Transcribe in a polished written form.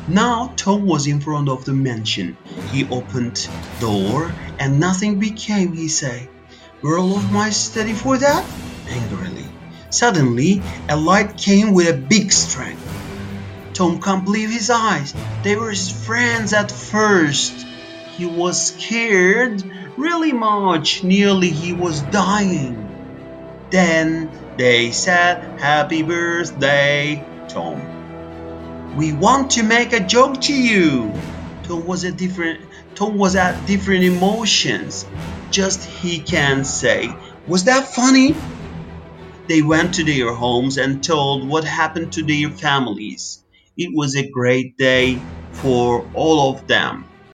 Now Tom was in front of the mansion. He opened door and nothing became, he said. Were all of my study for that? Angrily. Suddenly, a light came with a big strength. Tom can't believe his eyes. They were his friends at first. He was scared really much. Nearly he was dying. Then they said, Happy birthday, Tom. We want to make a joke to you. Tom was at different emotions. Just he can say, was that funny? They went to their homes and told what happened to their families. It was a great day for all of them.